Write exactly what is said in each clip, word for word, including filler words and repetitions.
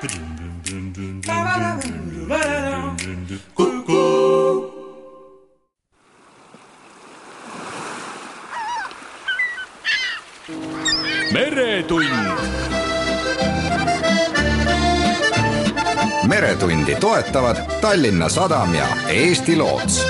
Meretund. Meretundi toetavad Tallinna Sadam ja Eesti Loots.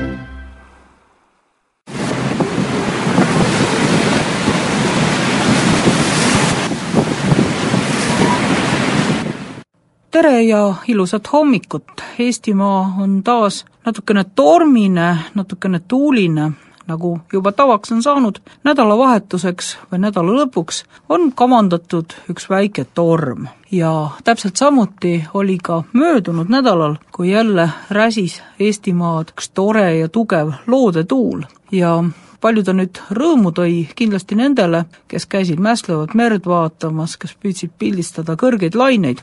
Tere ja ilusat hommikut. Eestimaa on taas natukene tormine, natukene tuuline, nagu juba tavaks on saanud. Nädalavahetuseks või nädala lõpuks on kavandatud üks väike torm. Ja täpselt samuti oli ka möödunud nädalal, kui jälle räsis Eestimaad üks tore ja tugev loodetuul. Ja palju ta nüüd rõõmu tõi kindlasti nendele, kes käisid mäslevat merd vaatamas, kes püüdsid pildistada kõrgeid laineid.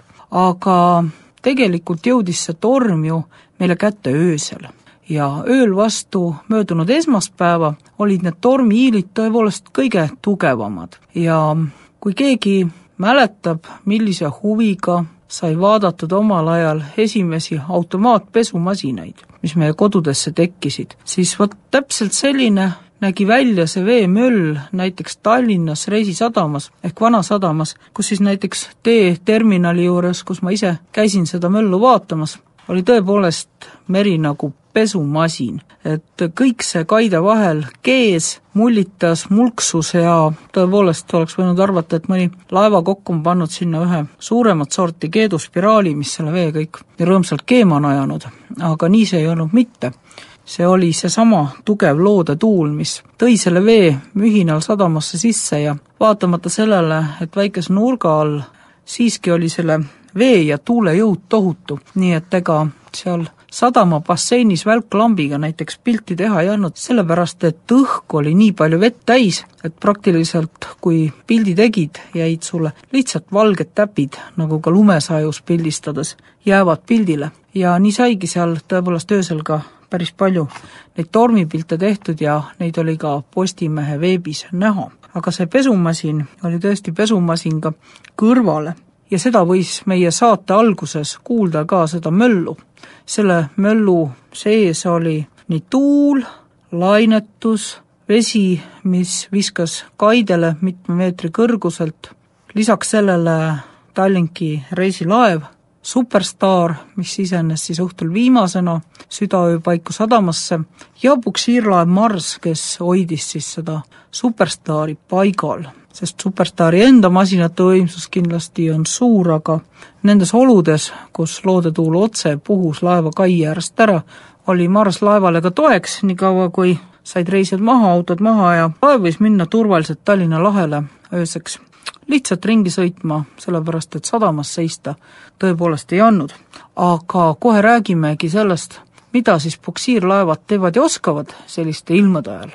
Aga tegelikult jõudis see torm ju meile kätte öösel. Ja ööl vastu möödunud esmaspäeva olid need tormihiilid tõepoolest kõige tugevamad. Ja kui keegi mäletab, millise huviga sai vaadatud omal ajal esimesi automaatpesumasinaid, mis meie kodudesse tekkisid, siis võt täpselt selline nägi välja see veemöll näiteks Tallinnas Reisi sadamas ehk Vanasadamas, kus siis näiteks T-terminali juures, kus ma ise käisin seda möllu vaatamas, oli tõepoolest meri nagu pesumasin. Et kõik see kaide vahel kees, mullitas, mulksus ja tõepoolest oleks võinud arvata, et mõni laevakokk on pannud sinna ühe suuremat sorti keeduspiraali, mis selle vee kõik rõõmsalt keema on ajanud. Aga nii see ei olnud mitte. See oli seesama tugev loodetuul, mis tõi selle vee mühinal sadamasse sisse ja vaatamata sellele, et väikese nurga all siiski oli selle vee ja tuule jõud tohutu, nii et ega seal sadama basseinis välklambiga näiteks pilti teha ei olnud, sellepärast et õhk oli nii palju vett täis, et praktiliselt kui pildi tegid, jäid sulle lihtsalt valged täpid, nagu ka lumesajus pildistades, jäävad pildile. Ja nii saigi seal tõepoolest öösel ka päris palju neid tormipilte tehtud ja neid oli ka Postimehe veebis näha. Aga see pesumasin oli tõesti pesumasin ka kõrvale ja seda võis meie saate alguses kuulda ka seda möllu. Selle möllu sees oli nii tuul, lainetus, vesi, mis viskas kaidele mitme meetri kõrguselt, lisaks sellele Tallinki reisilaev, Superstar, mis sisenes siis õhtul viimasena südaöö paiku sadamasse ja puksiirlaev Mars, kes hoidis siis seda Superstari paigal, sest Superstari enda masinate võimsus kindlasti on suur, aga nendes oludes, kus loodetuul otse puhus laeva kai äärest ära, oli Mars laevale ka toeks, nii kaua kui said reisijad maha, autod maha ja laev võis minna turvaliselt Tallinna lahele ööseks lihtsalt ringi sõitma, sellepärast et sadamas seista tõepoolest ei andnud. Aga kohe räägimegi sellest, mida siis puksiirlaevad teevad ja oskavad selliste ilmade ajal.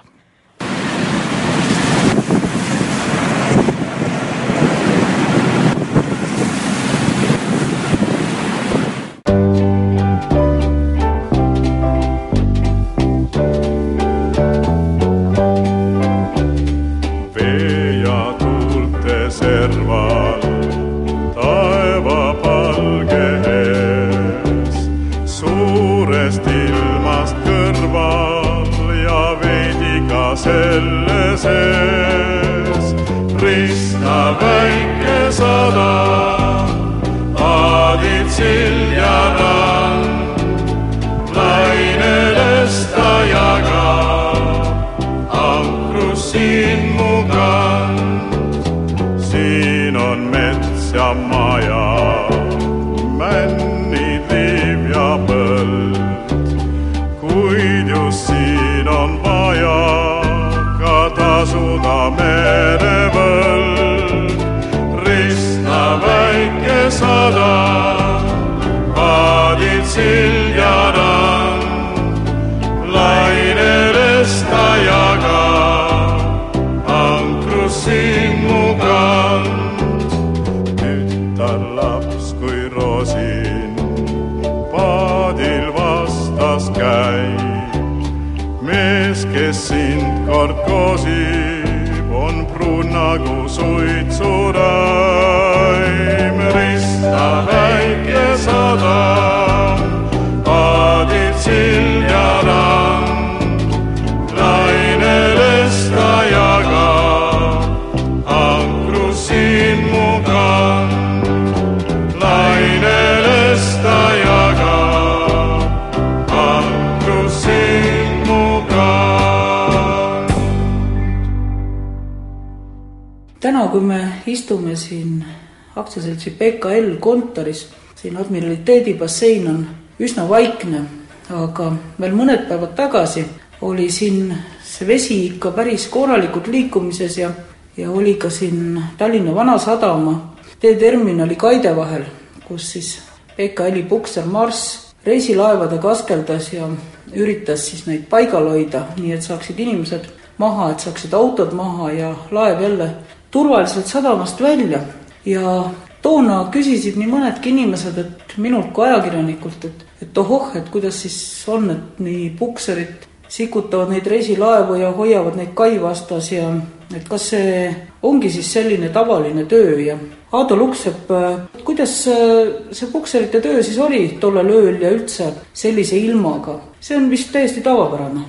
Selle sees rista väike sada, aadid sild ja rand, lainedes ta jagab, ankrus siin mu kand. Siin on mets ja maja, männid, liiv ja põld, kuid just siin on vaja tasuda merevõld. Ristna väike sada, paadid sild ja rand, lainedes ta jagab, ankrus siin mu kand. Tütar laps kui rosin, paadil vastas käib, mees, kes sind kord koosib, on pruun nagu suitsuraim. Rista väike täna, kui me istume siin aktsiaseltsi P K L kontoris, siin admiraliteedi bassein on üsna vaikne, aga veel mõned päevad tagasi oli siin see vesi ikka päris korralikult liikumises ja, ja oli ka siin Tallinna Vanasadama teeterminali kaide vahel, kus siis P K L-i pukser Marss reisilaevadega askeldas ja üritas siis neid paigal hoida, nii et saaksid inimesed maha, et saaksid autod maha ja laev jälle turvaliselt sadamast välja. Ja toona küsisid nii mõnedki inimesed, et minult kui ajakirjanikult, et, et ohoh, et kuidas siis on, et nii pukserid sikutavad neid reisilaevu ja hoiavad neid kai vastas ja et kas see ongi siis selline tavaline töö ja Aado Luksepp, kuidas see pukserite töö siis oli tollel ööl ja üldse sellise ilmaga? See on vist täiesti tavapärane.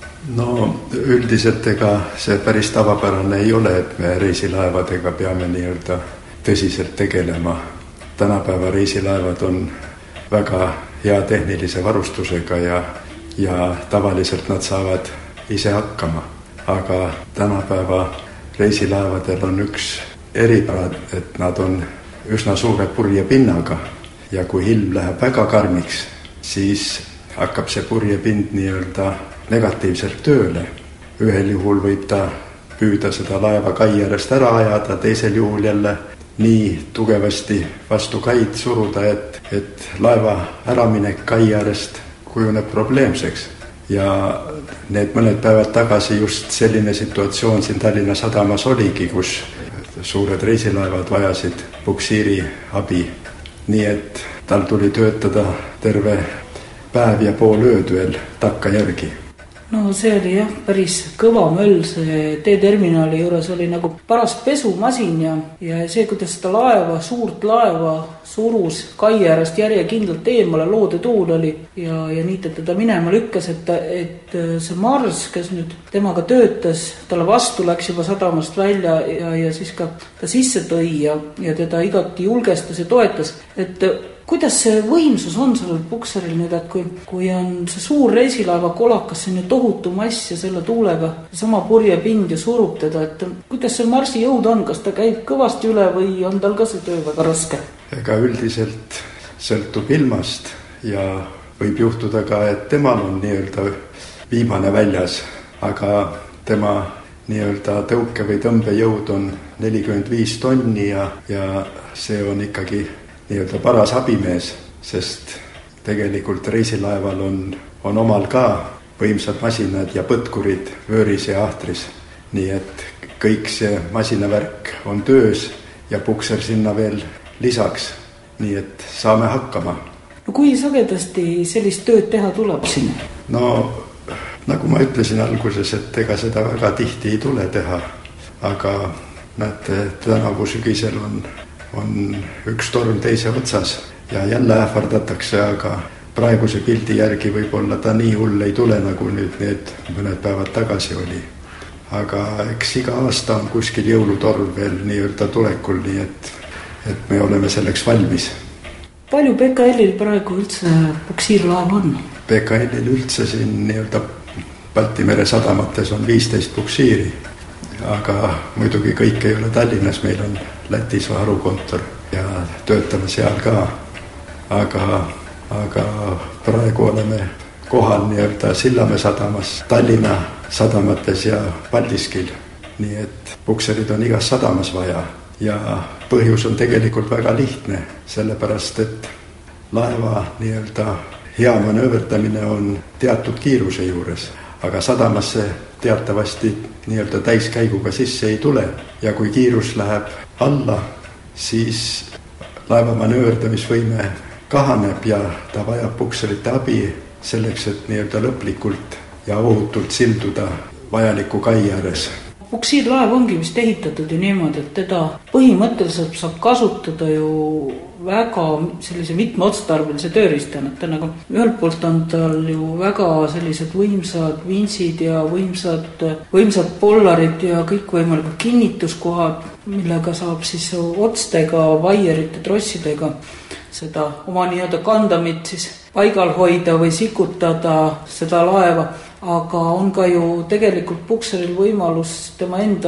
No üldiselt ega see päris tavapärane ei ole, et me reisilaevadega peame nii-öelda tõsiselt tegelema. Tänapäeva reisilaevad on väga hea tehnilise varustusega ja, ja tavaliselt nad saavad ise hakkama. Aga tänapäeva reisilaevadel on üks eripära, et nad on üsna suure purjepinnaga ja kui ilm läheb väga karmiks, siis hakkab see purjepind nii-öelda negatiivselt tööle. Ühel juhul võib ta püüda seda laeva kai äärest ära ajada, teisel juhul jälle nii tugevasti vastu kaid suruda, et, et laeva äraminek kai äärest kujuneb probleemseks. Ja need mõned päevad tagasi just selline situatsioon siin Tallinna Sadamas oligi, kus suured reisilaevad vajasid puksiiri abi. Nii et tal tuli töötada terve päev ja pool ööd veel takka järgi. No see oli jah, päris kõva möll, see teeterminali juures oli nagu paras pesumasin ja, ja see, kuidas seda laeva, suurt laeva surus kai äärest järjekindlalt eemale, loodetuul oli ja, ja nii ta teda minema lükkas, et, et see Marss, kes nüüd temaga töötas, talle vastu läks juba sadamast välja ja, ja siis ka ta sisse tõi ja, ja teda igati julgestas ja toetas, et kuidas see võimsus on sellel pukseril nüüd, et kui, kui on see suur reisilaeva kolakas, see on ju tohutu mass ja selle tuulega sama purjepind ja surub teda, et kuidas see Marssi jõud on, kas ta käib kõvasti üle või on tal ka see töö väga raske? Ega üldiselt sõltub ilmast ja võib juhtuda ka, et temal on nii-öelda viimane väljas, aga tema nii-öelda tõuke või tõmbejõud on nelikümmend viis tonni ja, ja see on ikkagi nii-öelda paras abimees, sest tegelikult reisilaeval on, on omal ka võimsad masinad ja põtkurid vööris ja ahtris. Nii et kõik see masinavärk on töös ja pukser sinna veel lisaks. Nii et saame hakkama. No kui sagedasti sellist tööd teha tuleb siin? No nagu ma ütlesin alguses, et ega seda väga tihti ei tule teha, aga näete, tänavu sügisel on on üks torm teise otsas ja jälle ähvardatakse, aga praeguse pildi järgi võib-olla ta nii hull ei tule, nagu nüüd need mõned päevad tagasi oli. Aga eks iga aasta on kuskil jõulutorm veel nii-öelda tulekul, nii et, et me oleme selleks valmis. Palju P K L-il praegu üldse puksiirlaev on? P K L-il üldse siin nii-öelda Balti mere sadamates on viisteist puksiiri. Aga muidugi kõik ei ole Tallinnas, meil on Lätis harukontor ja töötame seal ka. Aga, aga praegu oleme kohal nii-öelda Sillamäe sadamas, Tallinna sadamates ja Paldiskil. Nii et pukserid on igas sadamas vaja ja põhjus on tegelikult väga lihtne, sellepärast et laeva nii-öelda hea manööverdamine on teatud kiiruse juures, aga sadamasse teatavasti nii-öelda täiskäiguga sisse ei tule ja kui kiirus läheb alla, siis laeva manööverdamisvõime kahaneb ja ta vajab pukserite abi selleks, et nii-öelda lõplikult ja ohutult silduda vajaliku kai ääres. Puksiirlaev ongi vist ehitatud ju niimoodi, et teda põhimõtteliselt saab kasutada ju väga sellise mitmeotstarbelise tööriistana, et ta nagu ühelt poolt on tal ju väga sellised võimsad vintsid ja võimsad, võimsad pollarid ja kõikvõimalikud kinnituskohad, millega saab siis otstega, vaierite, trossidega seda oma nii-öelda kandamit siis paigal hoida või sikutada seda laeva, aga on ka ju tegelikult pukseril võimalus tema enda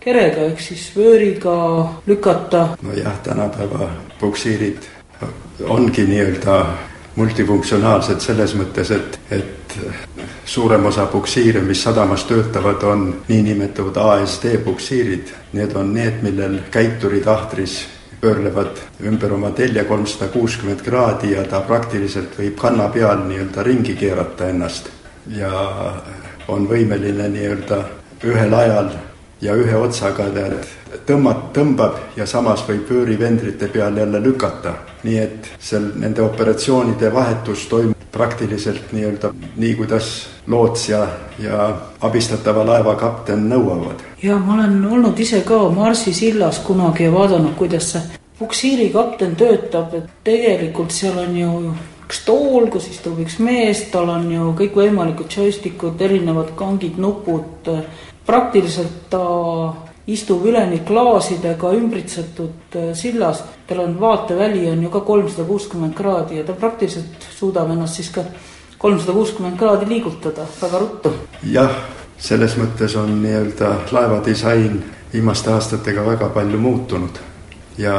kerega ehk siis vööriga lükata. no jah, tänapäeva puksiirid ongi nii-öelda multifunktsionaalsed selles mõttes, et, et suurem osa puksiire, mis sadamas töötavad, on niinimetatud A S D puksiirid. Need on need, millel käiturid ahtris pöörlevad ümber oma telje kolmsada kuuskümmend kraadi ja ta praktiliselt võib kanna peal nii-öelda ringi keerata ennast ja on võimeline nii-öelda ühel ajal ja ühe otsaga tead, tõmbat, tõmbab ja samas võib vöörivendrite peal jälle lükata. Nii et seal nende operatsioonide vahetus toimub praktiliselt nii-öelda nii, kuidas loots ja, ja abistatava laeva kapten nõuavad. Ja ma olen olnud ise ka Marsi sillas kunagi ja vaadanud, kuidas see puksiiri kapten töötab, et tegelikult seal on ju üks tool, kus istub üks mees, tal on ju kõik võimalikud joystickud, erinevad kangid, nupud, praktiliselt ta istub üleni klaasidega ümbritsetud sillas, tal on vaateväli on ju ka kolmsada kuuskümmend kraadi ja ta praktiliselt suudab ennast siis ka kolmsada kuuskümmend kraadi liigutada väga ruttu. Jah, selles mõttes on nii-öelda laevadisain viimaste aastatega väga palju muutunud ja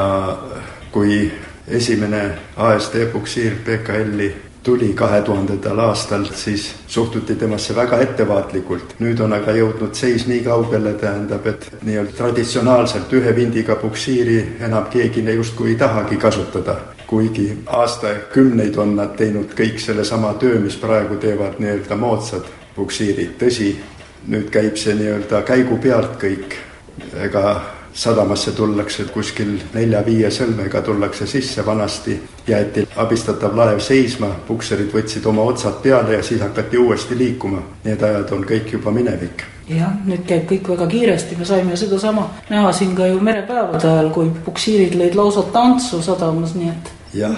kui esimene A S D puksiir P K L-i tuli kahe tuhandendal aastal, siis suhtuti temasse väga ettevaatlikult. Nüüd on aga jõudnud seis nii kaugele, tähendab, et nii-öelda traditsionaalselt ühe vindiga puksiiri enam keegi justkui ei tahagi kasutada. Kuigi aastakümneid on nad teinud kõik selle sama töö, mis praegu teevad nii-öelda moodsad puksiirid. Tõsi, nüüd käib see nii-öelda käigu pealt kõik, ega sadamasse tullakse kuskil nelja-viie sõlmega tullakse sisse, vanasti jäeti abistatav laev seisma, pukserid võtsid oma otsad peale ja siis hakati uuesti liikuma. Need ajad on kõik juba minevik. Jah, nüüd käib kõik väga kiiresti, me saime seda sama näha siin ka ju merepäevade ajal, kui puksiirid lõid lausa tantsu sadamas, nii et... Jah,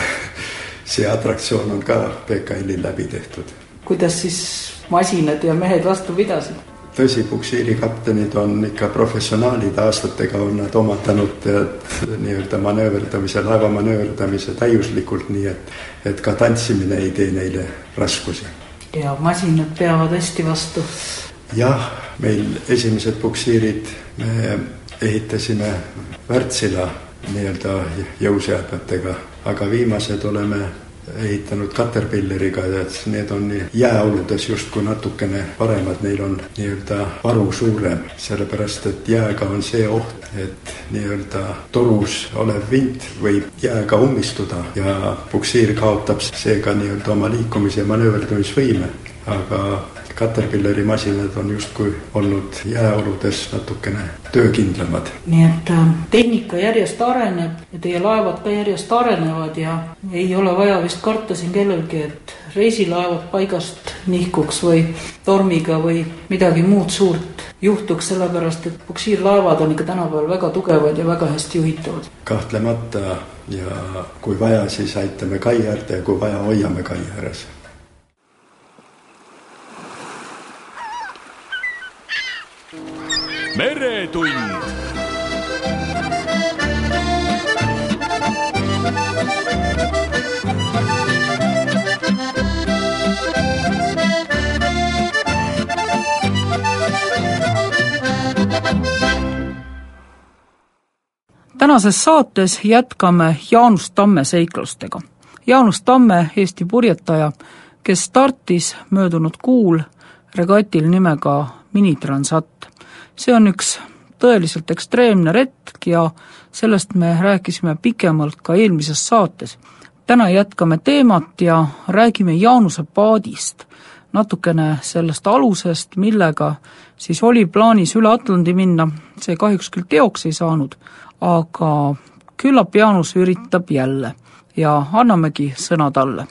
see atraktsioon on ka P K L-il läbi tehtud. Kuidas siis masinad ja mehed vastu pidasid? Tõsi, puksiiri kaptenid on ikka professionaalid, aastatega on nad omandanud nii-öelda manööverdamise, laeva manööverdamise täiuslikult, nii et, et ka tantsimine ei tee neile raskusi. Ja masinad peavad hästi vastu. Jah, meil esimesed puksiirid me ehitasime Wärtsilä nii-öelda jõuseadmetega, aga viimased oleme ehitanud Caterpillariga, et need on jääoludes justkui natukene paremad, neil on nii-öelda varu suurem, sellepärast et jääga on see oht, et nii-öelda torus olev vint võib jääga ummistuda ja puksiir kaotab seega nii-öelda oma liikumis- ja manööverdamisvõime, aga Caterpillari masinad on justkui olnud jääoludes natukene töökindlamad. Nii et tehnika järjest areneb ja teie laevad ka järjest arenevad ja ei ole vaja vist karta siin kellelgi, et reisilaevad paigast nihkuks või tormiga või midagi muud suurt juhtuks, sellepärast et puksiirlaevad on ikka tänapäeval väga tugevad ja väga hästi juhitavad. Kahtlemata ja kui vaja, siis aitame kai äärde ja kui vaja, hoiame kai ääres. Meretund. Tänases saates jätkame Jaanus Tamme seiklustega. Jaanus Tamme, Eesti purjetaja, kes startis möödunud kuul regatil nimega Minitransat. See on üks tõeliselt ekstreemne retk ja sellest me rääkisime pikemalt ka eelmises saates. Täna jätkame teemat ja räägime Jaanuse paadist, natukene sellest alusest, millega siis oli plaanis üle Atlandi minna. See kahjuks küll teoks ei saanud, aga küllap Jaanus üritab jälle ja annamegi sõna talle.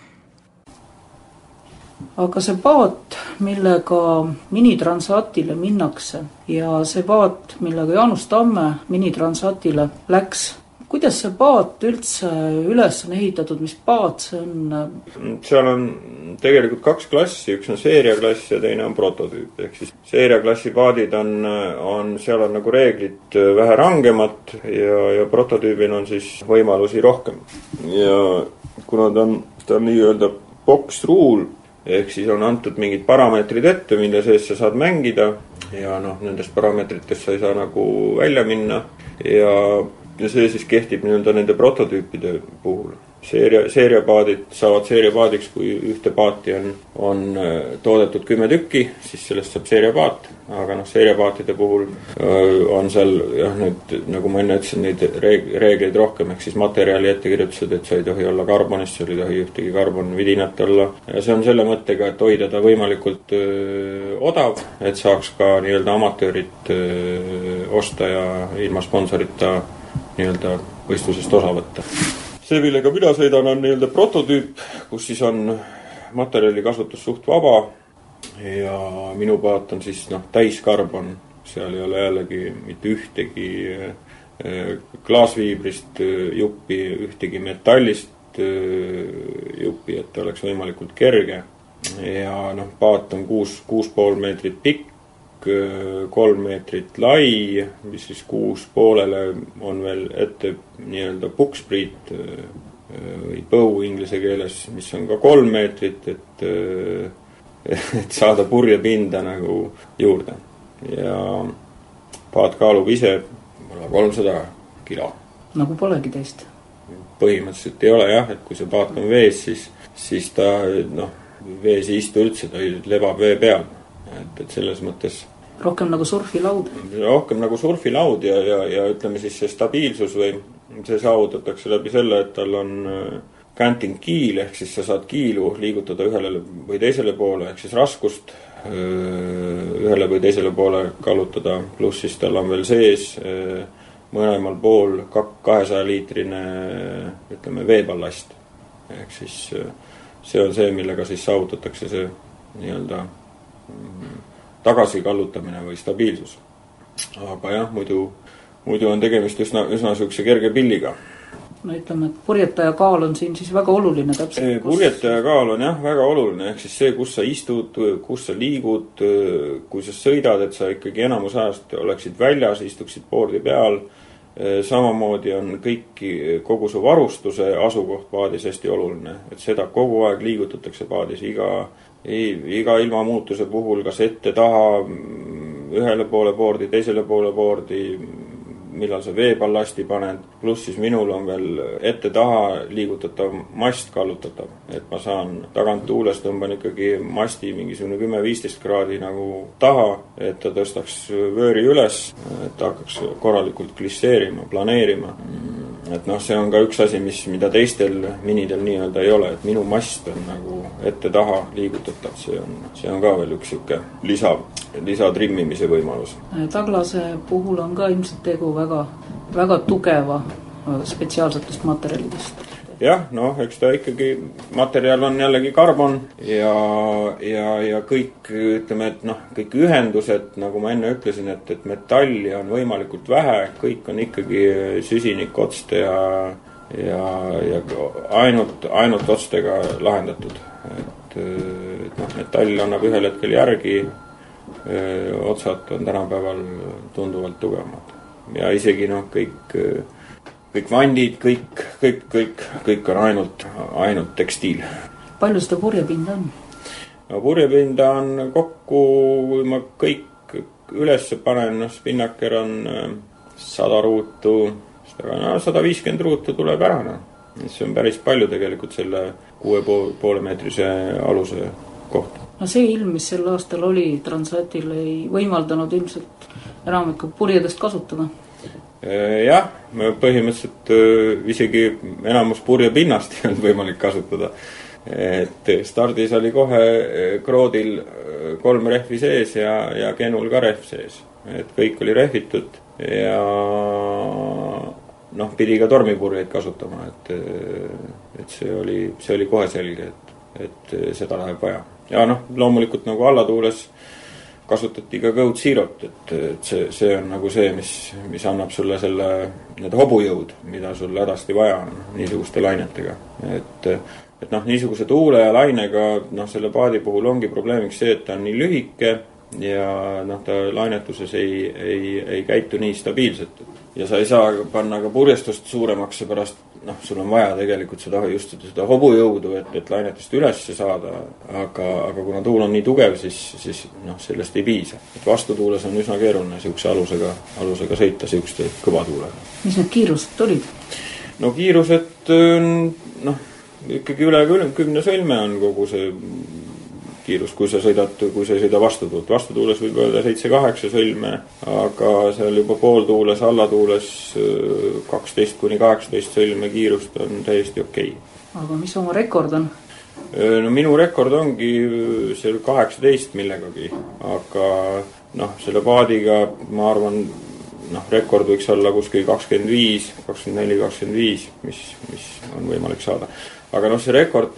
Aga see paat, millega Minitransatile minnakse ja see paat, millega Jaanus Tamme Minitransatile läks, kuidas see paat üldse üles on ehitatud, mis paat see on? Seal on tegelikult kaks klassi, üks on seeriaklass ja teine on prototüüp. Ehk siis seeriaklassi paadid on, on, seal on nagu reeglid vähe rangemad ja, ja prototüübil on siis võimalusi rohkem. Ja kuna ta on, ta on nii-öelda box rule ehk siis on antud mingid parameetrid ette, mille sees sa saad mängida ja noh, nendest parameetritest sa ei saa nagu välja minna ja, ja see siis kehtib nii-öelda nende prototüüpide puhul. Seeria, seeriapaadid saavad seeriapaadiks, kui ühte paati on, on toodetud kümme tükki, siis sellest saab seeriapaat. Aga noh, seeriapaatide puhul on seal, jah, nüüd, nagu ma enne ütlesin, neid reegleid rohkem, ehk siis materjali ettekirjutused, et sa ei tohi olla karbonist, sa ei tohi ühtegi karbonvidinat olla. Ja see on selle mõttega, et hoida ta võimalikult öö, odav, et saaks ka nii-öelda amatöörid öö, osta ja ilma sponsorita nii-öelda võistlusest osa võtta. See, millega mina sõidan, on nii-öelda prototüüp, kus siis on materjali kasutus suht vaba ja minu paat on siis noh, täiskarbon, seal ei ole jällegi mitte ühtegi klaasviibrist juppi, ühtegi metallist juppi, et oleks võimalikult kerge ja noh, paat on kuus, kuus pool meetrit pikk, kolm meetrit lai, mis siis kuus poolele on veel ette nii-öelda pukspriit või põu inglise keeles, mis on ka kolm meetrit, et, et saada purjepinda nagu juurde. Ja paat kaalub ise kolmsada kilo. Nagu polegi teist? Põhimõtteliselt ei ole jah, et kui see paat on vees, siis, siis ta noh, vees ei istu üldse, ta lebab vee peal. Et, et selles mõttes rohkem nagu surfilaud. Rohkem nagu surfilaud ja, ja, ja ütleme siis see stabiilsus või see saavutatakse läbi selle, et tal on canting kiil, ehk siis sa saad kiilu liigutada ühele või teisele poole, ehk siis raskust ühele või teisele poole kallutada, pluss siis tal on veel sees mõlemal pool kahesaja liitrine ütleme veeballast. Ehk siis see on see, millega siis saavutatakse see nii-öelda tagasi kallutamine või stabiilsus. Aga jah, muidu, muidu on tegemist üsna, üsna sükse kerge pilliga. No ütleme, et purjetaja kaal on siin siis väga oluline täpselt. Purjetaja kaal on jah väga oluline, ehk siis see, kus sa istud, kus sa liigud, kui sa sõidad, et sa ikkagi enamus ajast oleksid väljas, istuksid boardi peal. Samamoodi on kõiki, kogu su varustuse asukoht paadis hästi oluline, et seda kogu aeg liigutatakse paadis iga iga ilmamuutuse puhul, kas ette taha, ühele poole boardi, teisele poole boardi, millal sa veeballasti paned, pluss siis minul on veel ette taha liigutatav mast kallutatav, et ma saan tagant tuules tõmban ikkagi masti mingisugune kümme viisteist kraadi nagu taha, et ta tõstaks vööri üles, et ta hakkaks korralikult glisseerima, planeerima. Et noh, see on ka üks asi, mis, mida teistel minidel nii-öelda ei ole, et minu mast on nagu ette taha liigutatav, see on, see on ka veel üks siuke lisa, lisa trimmimise võimalus. Taglase puhul on ka ilmselt tegu väga, väga tugeva spetsiaalsetest materjalidest. Jah, noh, eks ta ikkagi, materjal on jällegi karbon ja, ja, ja kõik, ütleme, et noh, kõik ühendused, nagu ma enne ütlesin, et, et metalli on võimalikult vähe, kõik on ikkagi süsinikotste ja, ja, ja ainult, ainult otstega lahendatud. Et, et noh, metall annab ühel hetkel järgi, otsad on tänapäeval tunduvalt tugevamad. Ja isegi noh, kõik kõik vandid, kõik, kõik, kõik, kõik on ainult, ainult tekstiil. Palju seda purjepinda on? No, purjepinda on kokku, kui ma kõik üles panen, no spinnaker on sada ruutu, no, sada viiskümmend ruutu tuleb ära. No. See on päris palju tegelikult selle kuue poole meetrise aluse kohta. No see ilm, mis sel aastal oli Transatil, ei võimaldanud ilmselt enamikku purjedest kasutada. Jah, põhimõtteliselt isegi enamus purjepinnast ei olnud võimalik kasutada. Et stardis oli kohe kroodil kolm rehvi sees ja, ja Genul ka rehv sees. Et kõik oli rehvitud ja noh, pidi ka tormipurjeid kasutama. Et, et see oli, see oli kohe selge, et, et seda läheb vaja. Ja noh, loomulikult nagu allatuules kasutati ka Code Zerot, et, et see, see on nagu see, mis, mis annab sulle selle, need hobujõud, mida sul hädasti vaja on niisuguste lainetega. Et, et noh, niisuguse tuule ja lainega, noh, selle paadi puhul ongi probleemiks see, et ta on nii lühike ja noh, ta lainetuses ei, ei, ei käitu nii stabiilselt. Ja sa ei saa panna ka purjestust suuremaks, seepärast noh, sul on vaja tegelikult seda, just seda hobujõudu, et, et lainetust üles saada, aga, aga kuna tuul on nii tugev, siis, siis noh, sellest ei piisa. Et vastutuules on üsna keeruline siukse alusega, alusega sõita siukste kõva tuulega. Mis need kiirused olid? No kiirused, noh, ikkagi üle kümne sõlme on kogu see kiirus, kui sa sõidad, kui sa ei sõida vastutuult. Vastutuules võib öelda seitse kaheksa sõlme, aga seal juba pooltuules, allatuules kaksteist kuni kaheksateist sõlme kiirust on täiesti okei. Aga mis oma rekord on? No minu rekord ongi seal kaheksateist millegagi, aga noh, selle paadiga ma arvan, noh, rekord võiks olla kuskil kakskümmend viis, kakskümmend neli, kakskümmend viis, mis, mis on võimalik saada. Aga noh, see rekord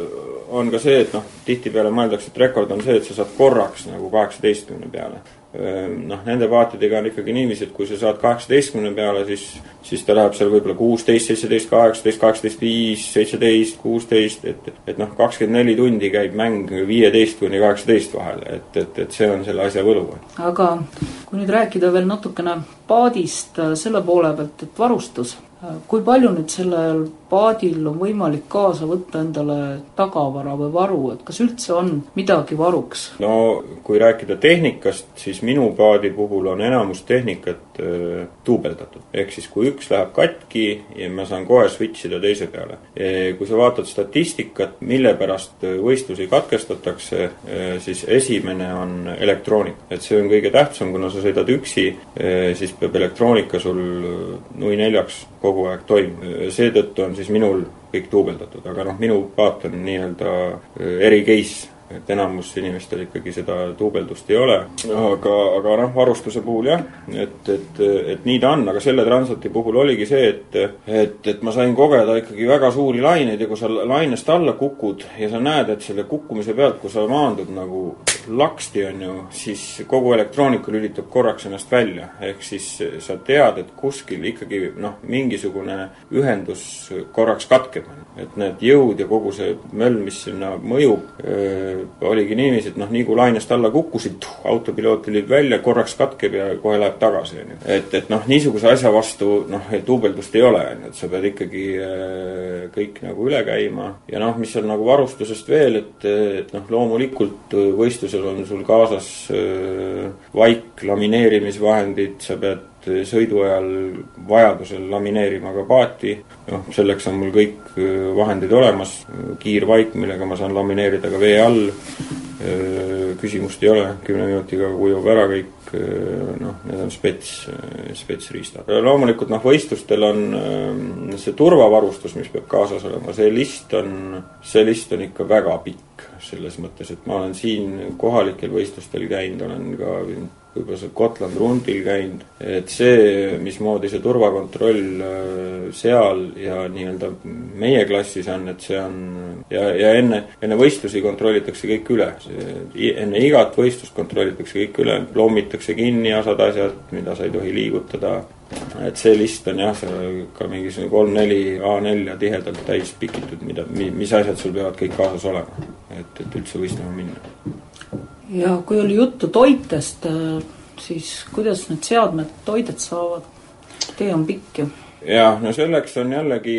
on ka see, et noh, tihti peale mõeldakse, et rekord on see, et sa saad korraks nagu kaheksateistkümne peale. Noh, nende paatidega on ikkagi niiviisi, et kui sa saad kaheksateistkümne peale, siis, siis ta läheb seal võib-olla kuusteist, seitseteist, kaheksateist, kaheksateist, viis, seitseteist, kuusteist, et, et noh, kakskümmend neli tundi käib mäng viieteist kuni kaheksateist vahele, et, et, et see on selle asja võlu. Aga kui nüüd rääkida veel natukene paadist selle poole pealt, et varustus, kui palju nüüd sellel paadil on võimalik kaasa võtta endale tagavara või varu, et kas üldse on midagi varuks? No kui rääkida tehnikast, siis minu paadi puhul on enamus tehnikat äh, tuubeldatud. Ehk siis kui üks läheb katki ja ma saan kohe switchida teise peale. E, kui sa vaatad statistikat, mille pärast võistlusi katkestatakse, e, siis esimene on elektroonika. Et see on kõige tähtsam, kuna sa sõidad üksi, e, siis peab elektroonika sul nui neljaks kogu aeg toimub. Seetõttu on siis minul kõik tuubeldatud, aga noh, minu paat on nii-öelda eri case, et enamus inimestel ikkagi seda tuubeldust ei ole. Aga, aga noh, varustuse puhul jah, et, et, et nii ta on, aga selle Transati puhul oligi see, et, et, et ma sain kogeda ikkagi väga suuri laineid ja kui sa lainest alla kukud ja sa näed, et selle kukkumise pealt, kui sa maandud nagu laksti on ju, siis kogu elektroonika lülitab korraks ennast välja. Ehk siis sa tead, et kuskil ikkagi noh, mingisugune ühendus korraks katkeb. Et need jõud ja kogu see möll, mis sinna mõjub, oligi niiviisi, et noh, nii kui lainest alla kukkusid, autopiloot lülib välja, korraks katkeb ja kohe läheb tagasi. Et, et noh, niisuguse asja vastu noh, tuubeldust ei ole, et sa pead ikkagi kõik nagu üle käima. Ja noh, mis on nagu varustusest veel, et, et noh, loomulikult võistlusel on sul kaasas vaik, lamineerimisvahendid, sa pead sõidu ajal vajadusel lamineerima ka paati. No, selleks on mul kõik vahendid olemas. Kiirvaik, millega ma saan lamineerida ka vee all. Küsimust ei ole, kümne minutiga kujub ära kõik. Noh, need on spets, spetsriistad. Loomulikult noh, võistlustel on see turvavarustus, mis peab kaasas olema. See list on, see list on ikka väga pikk selles mõttes, et ma olen siin kohalikel võistlustel käinud, olen ka võib-olla see Gotland rundil käinud, et see, mismoodi see turvakontroll seal ja nii-öelda meie klassis on, et see on ja, ja enne, enne võistlusi kontrollitakse kõik üle. See, enne igat võistlust kontrollitakse kõik üle, plommitakse kinni osad asjad, mida sa ei tohi liigutada. Et see list on jah, see ka mingisugune kolm neli A neli tihedalt täis pikitud, mida, mis asjad sul peavad kõik kaasas olema, et, et üldse võistlema minna. Ja kui oli juttu toitest, siis kuidas need seadmed toidet saavad? Tee on pikk ju. Ja, no selleks on jällegi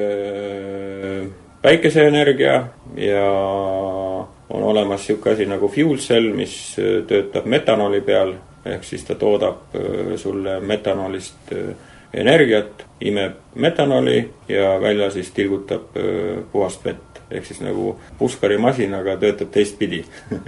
äh, päikeseenergia ja on olemas siuke asi nagu fuel cell, mis töötab metanoli peal, ehk siis ta toodab äh, sulle metanolist äh, energiat, imeb metanoli ja välja siis tilgutab äh, puhast vett, ehk siis nagu puskarimasinaga töötab teistpidi.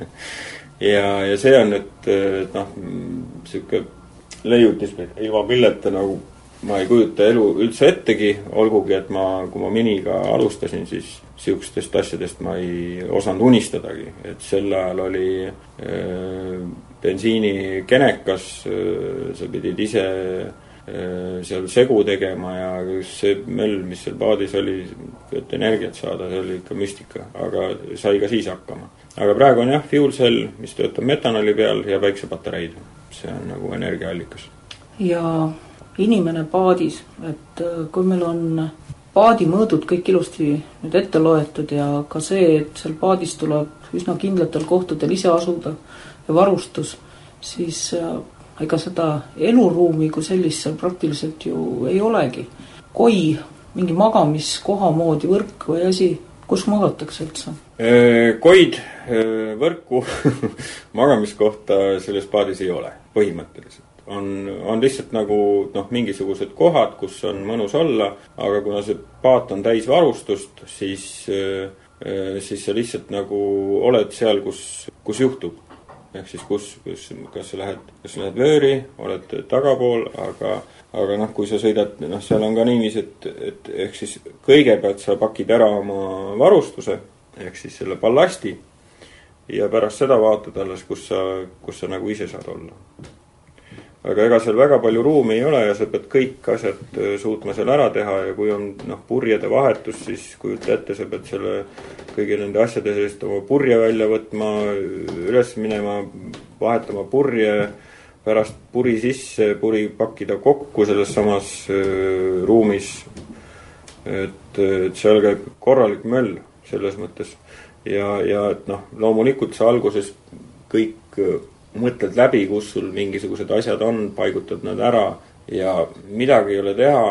Ja, ja see on nüüd, et noh, siuke leiutis ilma milleta nagu ma ei kujuta elu üldse ettegi, olgugi, et ma, kui ma miniga alustasin, siis siukestest asjadest ma ei osanud unistadagi. Et sel ajal oli äh, bensiini kenekas, äh, sa pidid ise äh, seal segu tegema ja see möll, mis seal paadis oli, et energiat saada, see oli ikka müstika, aga sai ka siis hakkama. Aga praegu on jah, fuel cell, mis töötab metanoli peal ja päiksepatareid. See on nagu energiaallikas. Ja inimene paadis, et kui meil on paadi mõõdud kõik ilusti nüüd ette loetud ja ka see, et seal paadis tuleb üsna kindlatel kohtadel ise asuda, ja varustus, siis ega seda eluruumi kui sellist seal praktiliselt ju ei olegi. Koi, mingi magamiskoha moodi võrk või asi, kus magatakse üldse? Koid, võrku, magamiskohta selles paadis ei ole, põhimõtteliselt. On, on lihtsalt nagu noh, mingisugused kohad, kus on mõnus olla, aga kuna see paat on täis varustust, siis, siis sa lihtsalt nagu oled seal, kus, kus juhtub. Ehk siis kus, kus kas sa lähed, kas sa lähed vööri, oled tagapool, aga, aga noh, kui sa sõidad, noh, seal on ka niiviisi, et, et ehk siis kõigepealt sa pakid ära oma varustuse, ehk siis selle ballasti, ja pärast seda vaatad alles, kus sa, kus sa nagu ise saad olla. Aga ega seal väga palju ruumi ei ole ja sa pead kõik asjad suutma seal ära teha ja kui on noh, purjede vahetus, siis kujuta ette, sa pead selle kõigi nende asjade sellist oma purje välja võtma, üles minema, vahetama purje, pärast puri sisse, puri pakkida kokku selles samas äh, ruumis. Et, et seal käib korralik möll selles mõttes. Ja, ja et noh, loomulikult sa alguses kõik mõtled läbi, kus sul mingisugused asjad on, paigutad nad ära ja midagi ei ole teha.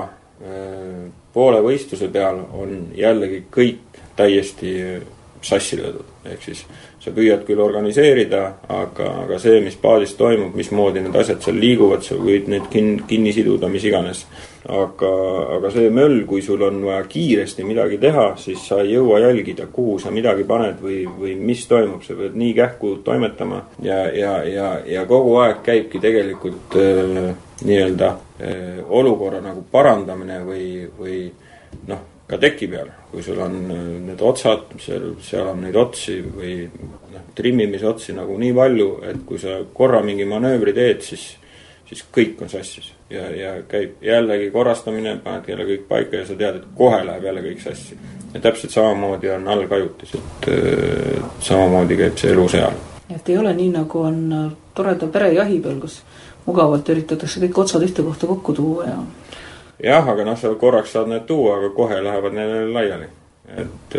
Poole võistluse peal on jällegi kõik täiesti sassi löödud. Ehk siis sa püüad küll organiseerida, aga, aga see, mis paadis toimub, mismoodi need asjad seal liiguvad, sa võid need kin, kinni siduda, mis iganes. Aga, aga see möll, kui sul on vaja kiiresti midagi teha, siis sa ei jõua jälgida, kuhu sa midagi paned või, või mis toimub. Sa pead nii kähku toimetama ja, ja, ja, ja kogu aeg käibki tegelikult äh, nii-öelda äh, olukorra nagu parandamine või, või noh, ka teki peal, kui sul on need otsad, seal, seal on neid otsi või noh, trimmimise otsi nagu nii palju, et kui sa korra mingi manöövri teed, siis, siis kõik on sassis ja, ja käib jällegi korrastamine, paned jälle kõik paika ja sa tead, et kohe läheb jälle kõik sassi. Ja täpselt samamoodi on allkajutis, et äh, samamoodi käib see elu seal. Et ei ole nii, nagu on toreda perejahi peal, kus mugavalt üritatakse kõik otsad ühte kohta kokku tuua ja jah, aga noh, sa korraks saad need tuua, aga kohe lähevad neile laiali. Et,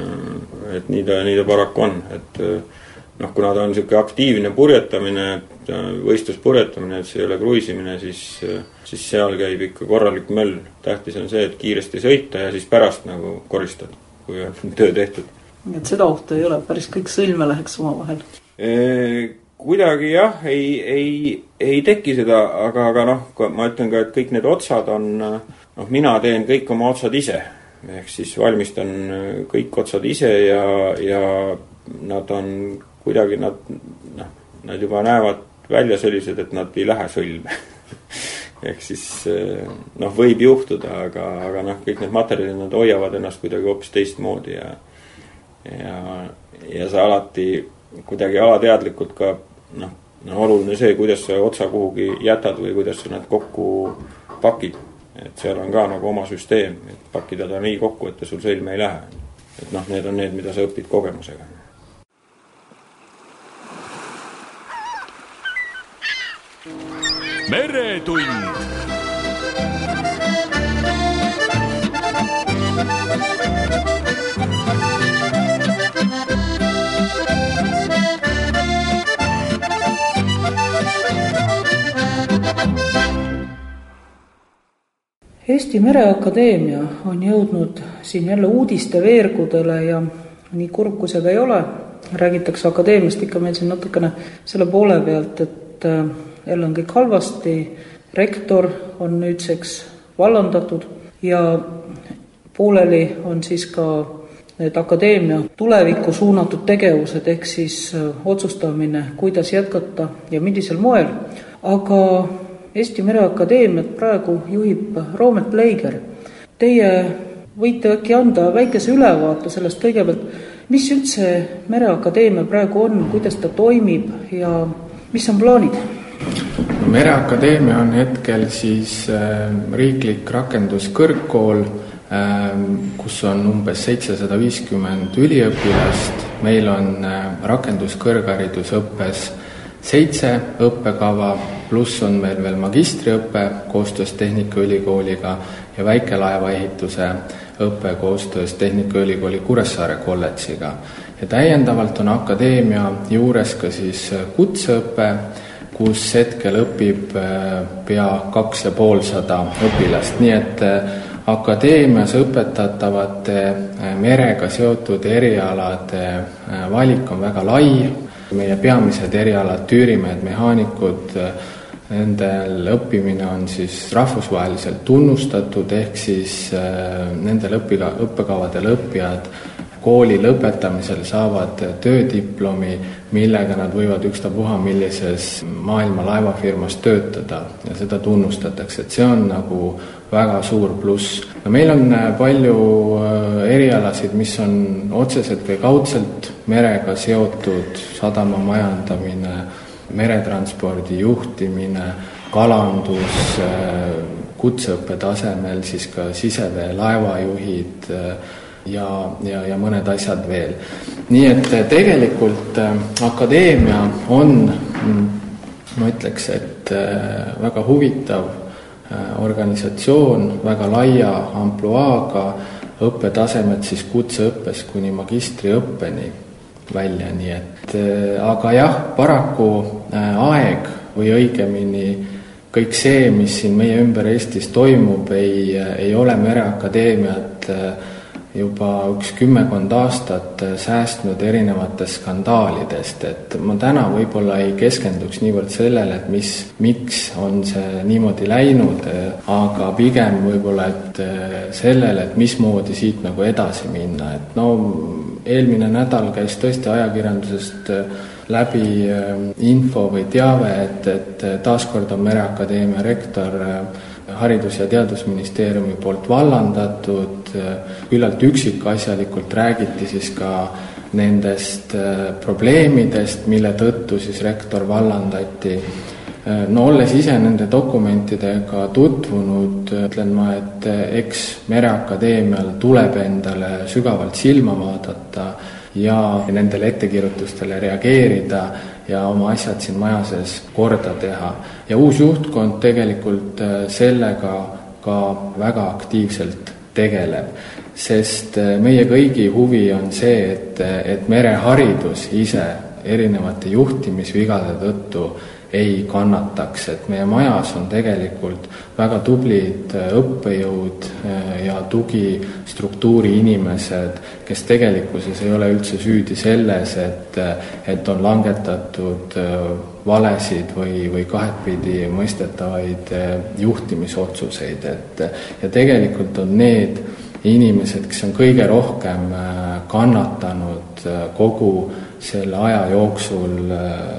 et nii ta, nii ta paraku on. Et noh, kuna ta on niisugune aktiivne purjetamine, võistluspurjetamine, et see ei ole kruisimine, siis, siis seal käib ikka korralik möll. Tähtis on see, et kiiresti sõita ja siis pärast nagu koristad, kui on töö tehtud. Et seda ohtu ei ole, päris kõik sõlme läheks oma vahel. E Kuidagi jah, ei, ei, ei teki seda, aga, aga noh, ma ütlen ka, et kõik need otsad on, noh, mina teen kõik oma otsad ise. Ehk siis valmistan kõik otsad ise ja, ja nad on kuidagi, nad, noh, nad juba näevad välja sellised, et nad ei lähe sõlme. Ehk siis, noh, võib juhtuda, aga, aga noh, kõik need materjalid, nad hoiavad ennast kuidagi hoopis teistmoodi ja, ja, ja sa alati kuidagi alateadlikult ka noh, no oluline see, kuidas sa otsa kuhugi jätad või kuidas sa need kokku pakid. Et seal on ka nagu oma süsteem, et pakida ta nii kokku, et sul sõlme ei lähe. Et noh, need on need, mida sa õpid kogemusega. Meretund. Eesti Mereakadeemia on jõudnud siin jälle uudiste veergudele ja nii kurb, kui see ka ei ole. Räägitakse akadeemiast ikka meil siin natukene selle poole pealt, et jälle on kõik halvasti. Rektor on nüüdseks vallandatud ja pooleli on siis ka need akadeemia tulevikku suunatud tegevused, ehk siis otsustamine, kuidas jätkata ja millisel moel. Aga Eesti Mereakadeemiat praegu juhib Roomet Leiger. Teie võite äkki anda väikese ülevaate sellest kõigepealt, mis üldse Mereakadeemia praegu on, kuidas ta toimib ja mis on plaanid? Mereakadeemia on hetkel siis riiklik rakenduskõrgkool, kus on umbes seitsesada viiskümmend üliõpilast. Meil on rakenduskõrgharidusõppes seitse õppekava, pluss on meil veel magistriõppe koostöös Tehnikaülikooliga ja väikelaeva ehituse õpe koostöös Tehnikaülikooli Kuressaare kolledžiga. Ja täiendavalt on akadeemia juures ka siis kutseõpe, kus hetkel õpib pea kaks ja poolsada õpilast, nii et akadeemias õpetatavate merega seotud erialade valik on väga lai. Meie peamised erialad, tüürimehed, mehaanikud, nendel õppimine on siis rahvusvaheliselt tunnustatud, ehk siis nendel õpiga, õppekavadel õppijad kooli lõpetamisel saavad töödiplomi, millega nad võivad ükstapuha millises maailma laevafirmas töötada ja seda tunnustatakse, et see on nagu väga suur pluss. No meil on palju erialasid, mis on otseselt või kaudselt merega seotud, sadama majandamine, meretranspordi juhtimine, kalandus, kutseõppe tasemel siis ka sisevee laevajuhid ja, ja, ja mõned asjad veel. Nii et tegelikult akadeemia on, ma ütleks, et väga huvitav organisatsioon, väga laia ampluaaga, õppetasemed siis kutseõppes kuni magistriõppeni välja, nii et aga jah, paraku aeg või õigemini kõik see, mis siin meie ümber Eestis toimub, ei, ei ole Mereakadeemiat juba üks kümmekond aastat säästnud erinevatest skandaalidest, et ma täna võib-olla ei keskenduks niivõrd sellele, et mis, miks on see niimoodi läinud, aga pigem võib-olla, et sellele, et mismoodi siit nagu edasi minna, et no eelmine nädal käis tõesti ajakirjandusest läbi info või teave, et, et taaskord on Mereakadeemia rektor Haridus- ja Teadusministeeriumi poolt vallandatud, küllalt üksikasjalikult räägiti siis ka nendest probleemidest, mille tõttu siis rektor vallandati. No olles ise nende dokumentidega tutvunud, ütlen ma, et eks Mereakadeemial tuleb endale sügavalt silma vaadata ja nendele ettekirjutustele reageerida ja oma asjad siin maja sees korda teha. Ja uus juhtkond tegelikult sellega ka väga aktiivselt tegeleb, sest meie kõigi huvi on see, et, et mereharidus ise erinevate juhtimisvigade tõttu ei kannataks, et meie majas on tegelikult väga tublid õppejõud ja tugistruktuuri inimesed, kes tegelikkuses ei ole üldse süüdi selles, et, et on langetatud valesid või, või kahetpidi mõistetavaid juhtimisotsuseid, et ja tegelikult on need inimesed, kes on kõige rohkem kannatanud kogu selle aja jooksul,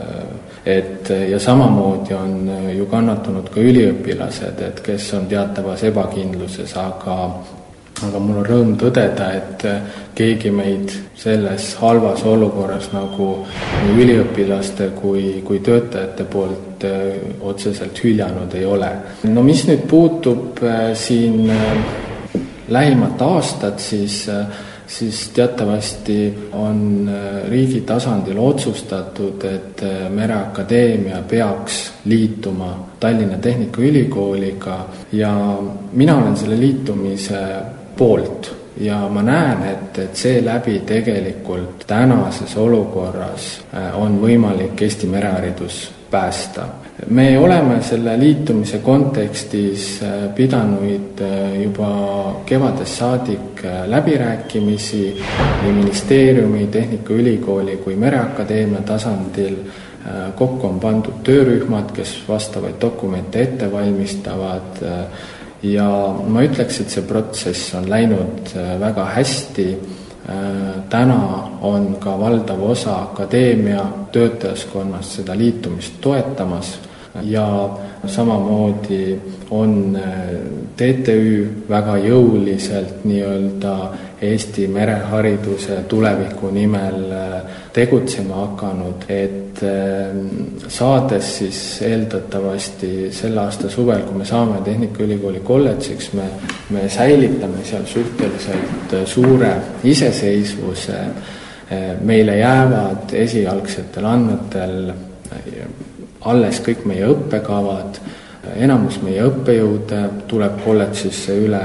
et ja samamoodi on ju kannatanud ka üliõpilased, et kes on teatavas ebakindluses, aga, aga mul on rõõm tõdeda, et keegi meid selles halvas olukorras nagu nii üliõpilaste kui, kui töötajate poolt otseselt hüljanud ei ole. No mis nüüd puutub siin lähimat aastat, siis siis teatavasti on riigi tasandil otsustatud, et Mereakadeemia peaks liituma Tallinna Tehnikaülikooliga ja mina olen selle liitumise poolt ja ma näen, et, et see läbi tegelikult tänases olukorras on võimalik Eesti mereharidus päästa. Me oleme selle liitumise kontekstis pidanud juba kevadest saadik läbirääkimisi nii ministeeriumi, Tehnikaülikooli kui Mereakadeemia tasandil. Kokku on pandud töörühmad, kes vastavaid dokumente ette valmistavad ja ma ütleks, et see protsess on läinud väga hästi. Täna on ka valdav osa akadeemia töötajaskonnast seda liitumist toetamas ja samamoodi on T T Ü väga jõuliselt nii-öelda Eesti merehariduse tuleviku nimel tegutsema hakanud, et saades siis eeldatavasti selle aasta suvel, kui me saame Tehnikaülikooli kolledžiks, me, me säilitame seal suhteliselt suure iseseisvuse. Meile jäävad esialgsetel andmetel alles kõik meie õppekavad, enamus meie õppejõude tuleb kolledžisse üle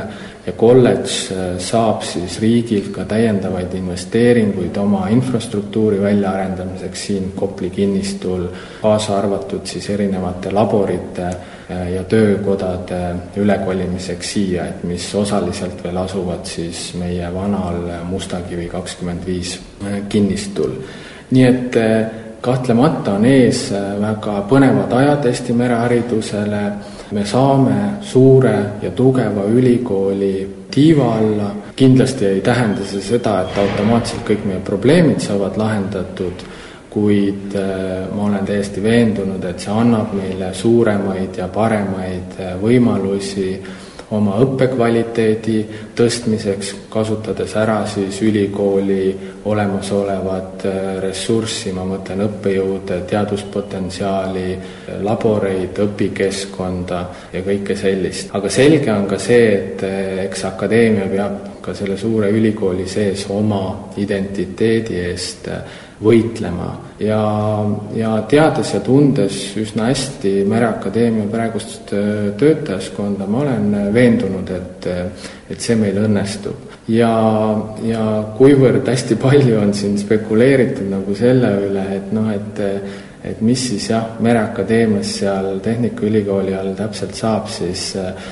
ja kolledž saab siis riigilt ka täiendavaid investeeringuid oma infrastruktuuri väljaarendamiseks siin Kopli kinnistul, kaasa arvatud siis erinevate laborite ja töökodade ülekolimiseks siia, et mis osaliselt veel asuvad siis meie vanal Mustakivi kakskümmend viis kinnistul. Nii et kahtlemata on ees väga põnevad ajad Eesti mereharidusele, me saame suure ja tugeva ülikooli tiiva alla, kindlasti ei tähenda see seda, et automaatselt kõik meie probleemid saavad lahendatud, kuid ma olen täiesti veendunud, et see annab meile suuremaid ja paremaid võimalusi oma õppekvaliteedi tõstmiseks, kasutades ära siis ülikooli olemasolevat ressurssi, ma mõtlen õppejõude, teaduspotentsiaali, laboreid, õpikeskkonda ja kõike sellist. Aga selge on ka see, et eks akadeemia peab ka selle suure ülikooli sees oma identiteedi eest võitlema ja, ja teades ja tundes üsna hästi Mereakadeemia praegust töötajaskonda, ma olen veendunud, et, et see meil õnnestub. Ja, ja kuivõrd hästi palju on siin spekuleeritud nagu selle üle, et noh, et, et mis siis jah, Mereakadeemias seal Tehnikaülikooli all täpselt saab, siis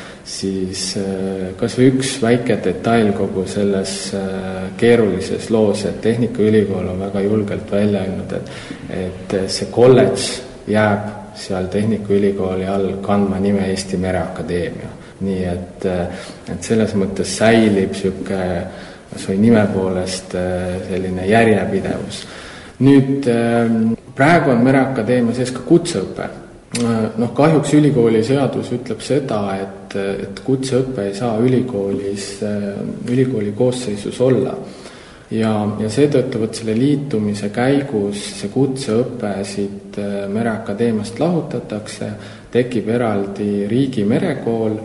siis kas või üks väike detail kogu selles keerulises loos, et Tehnikaülikool on väga julgelt välja öelnud, et, et see kolledž jääb seal Tehnikaülikooli all kandma nime Eesti Mereakadeemia. Nii et, et selles mõttes säilib siuke või nime poolest selline järjepidevus. Nüüd praegu on Mereakadeemia sees ka kutseõpe. Noh, kahjuks ülikooli seadus ütleb seda, et, et kutseõpe ei saa ülikoolis, ülikooli koosseisus olla. Ja, ja seetõttu võt selle liitumise käigus see kutseõpe siit Mereakadeemiast lahutatakse, tekib eraldi riigi merekool,